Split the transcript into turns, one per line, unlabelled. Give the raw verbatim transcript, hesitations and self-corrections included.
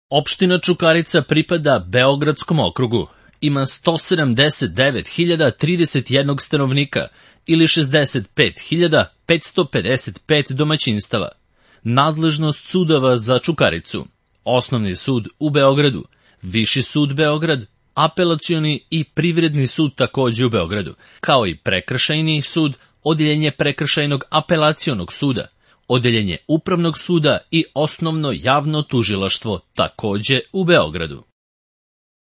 Opština Čukarica pripada Beogradskom okrugu. Ima sto sedamdeset devet hiljada trideset jedan stanovnika ili šezdeset pet hiljada petsto pedeset pet domaćinstava. Nadležnost sudova za Čukaricu: Osnovni sud u Beogradu, Viši sud Beograd, Apelacioni i Privredni sud takođe u Beogradu, kao i Prekršajni sud, Odeljenje Prekršajnog apelacionog suda, Odeljenje Upravnog suda i Osnovno javno tužilaštvo takođe u Beogradu.